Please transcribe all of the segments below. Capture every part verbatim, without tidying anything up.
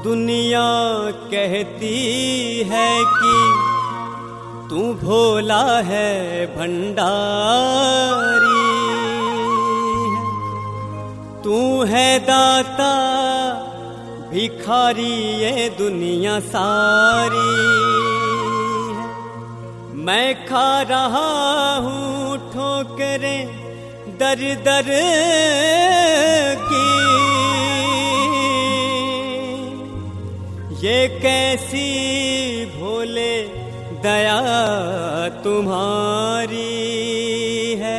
दुनिया कहती है कि तू भोला है भंडारी, तू है दाता भिखारी ये दुनिया सारी। मैं खा रहा हूँ ठोकरें दर दर की, ये कैसी भोले दया तुम्हारी है।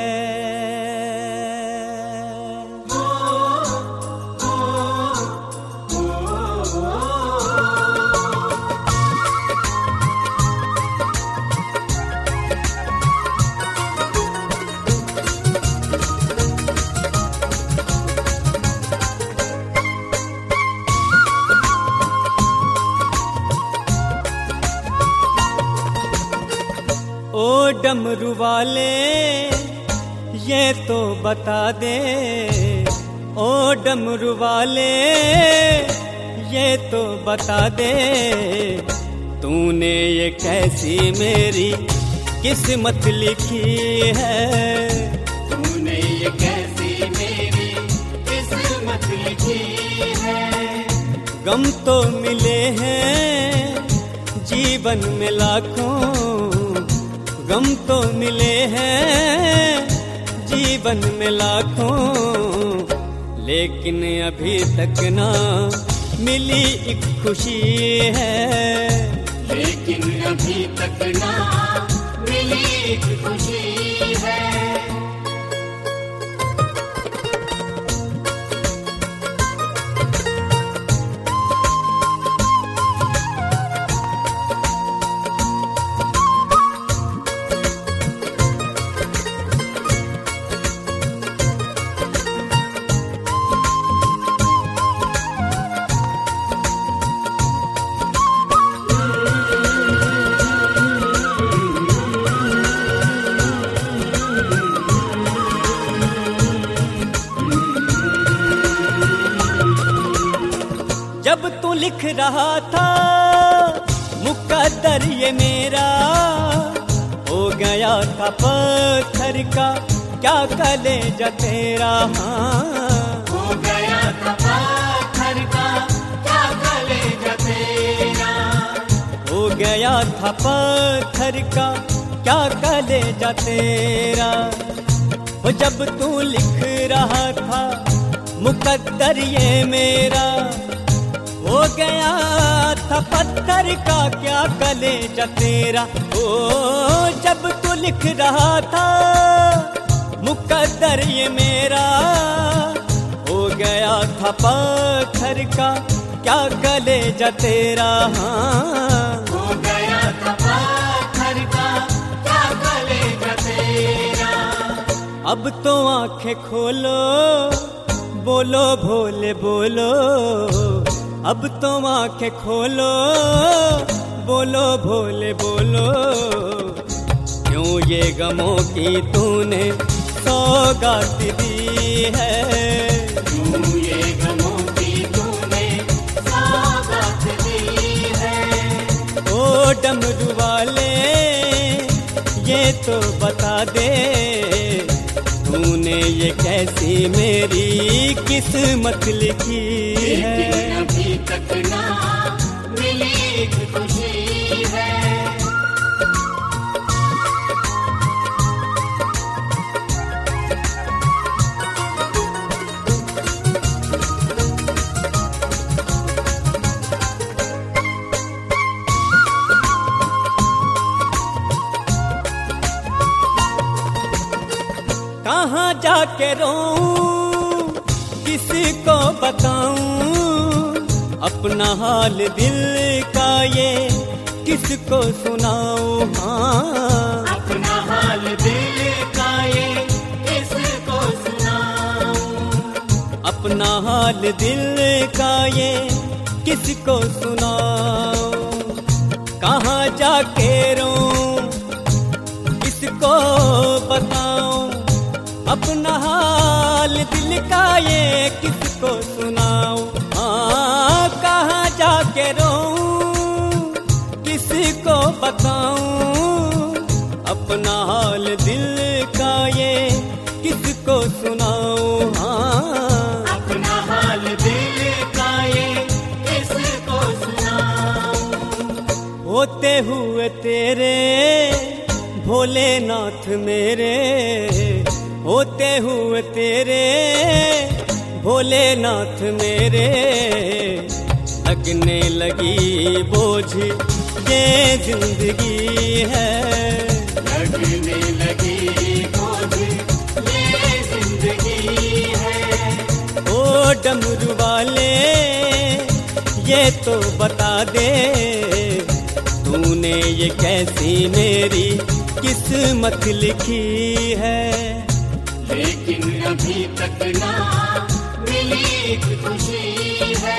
ओ डमरू वाले ये तो बता दे, ओ डमरू वाले ये तो बता दे, तूने ये कैसी मेरी किस्मत लिखी है। तूने ये कैसी मेरी किस्मत लिखी है। गम तो मिले हैं जीवन में लाखों, गम तो मिले हैं जीवन में लाखों, लेकिन अभी तक ना मिली एक खुशी है। लेकिन अभी तक ना मिली एक खुशी है। जब तू लिख रहा था मुकद्दर ये मेरा, हो गया था पत्थर का क्या कलेजा तेरा। हो गया था पत्थर का क्या कलेजा तेरा। हो गया था पत्थर का क्या कलेजा तेरा। वो जब तू लिख रहा था मुकद्दर ये मेरा, हो गया था पत्थर का क्या कलेजा तेरा। ओ जब तू लिख रहा था मुकद्दर ये मेरा, हो गया था पत्थर का क्या कलेजा तेरा। हो गया था पत्थर का क्या कलेजा तेरा। अब तो आंखें खोलो बोलो भोले बोलो, अब तो आंखें खोलो बोलो भोले बोलो, क्यों ये गमों की तूने सौगात दी है। क्यों ये गमों की तूने सौगात दी है। ओ डमरू वाले ये तो बता दे, तूने ये कैसी मेरी किस्मत लिखी है। लेकिन अभी तक ना मिली एक खुशी है। कहाँ जाके रोऊं किसको बताऊं, अपना हाल दिल का ये किसको सुनाऊं। हाँ अपना हाल दिल का ये किसको सुनाऊं। अपना हाल दिल का ये किसको सुनाऊं। कहाँ जाके रोऊं किसको बताऊं, अपना हाल दिल का ये किसको सुनाऊं। हाँ कहाँ जा बताऊं अपना हाल दिल का ये किसको सुनाऊं। हाँ अपना हाल दिल का ये किसको सुनाऊं। होते हुए तेरे भोलेनाथ मेरे, होते हुए तेरे भोलेनाथ मेरे, लगने लगी बोझ ये जिंदगी है, लगने लगी बोझ ये जिंदगी है। ओ डमरू वाले ये तो बता दे तूने ये कैसी मेरी किस्मत लिखी है। लेकिन अभी तक ना मिली एक खुशी है।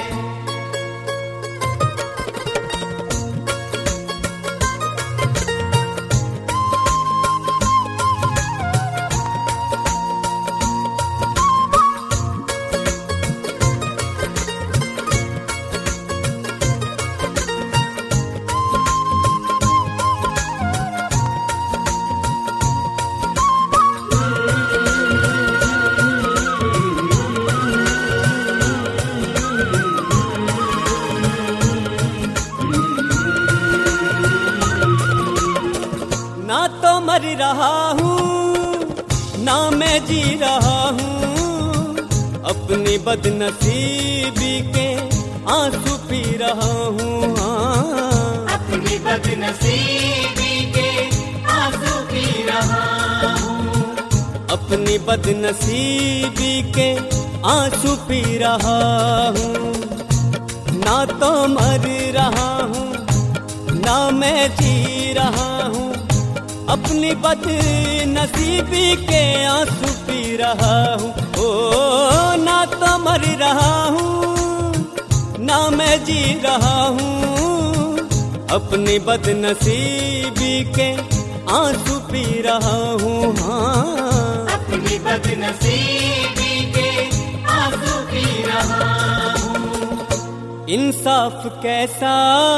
ना तो मर रहा हूँ ना मैं जी रहा हूँ, अपनी बदनसीबी के आंसू पी रहा हूँ। हाँ अपनी बदनसीबी के आंसू पी रहा हूँ। अपनी बदनसीबी के आंसू पी रहा हूँ। ना तो मर रहा हूँ ना मैं जी रहा हूँ, अपनी बदनसीबी के आंसू पी रहा हूँ। ओ ना तो मर रहा हूँ ना मैं जी रहा हूँ, अपनी बदनसीबी के आंसू पी रहा हूँ। हाँ अपनी बदनसीबी के आंसू पी रहा हूँ। इंसाफ कैसा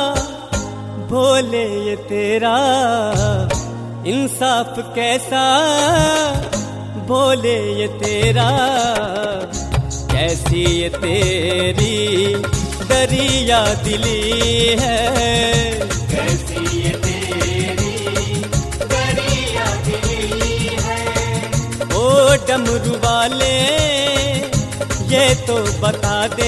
भोले ये तेरा, इंसाफ कैसा भोले ये तेरा, कैसी ये तेरी दरिया दिली है, कैसी ये तेरी दरिया दिली है। ओ डमरू वाले ये तो बता दे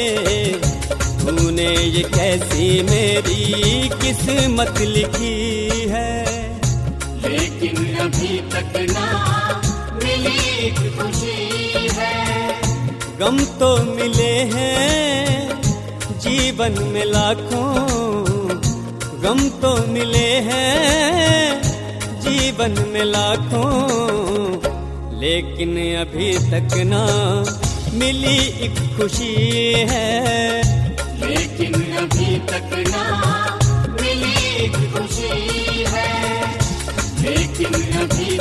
तूने ये कैसी मेरी किस्मत लिखी है। लेकिन अभी तक ना मिली एक खुशी है। गम तो मिले हैं जीवन में लाखों, गम तो मिले हैं जीवन में लाखों, लेकिन अभी तक ना मिली एक खुशी है। लेकिन अभी तक ना मिली एक खुशी है। लेकिन अभी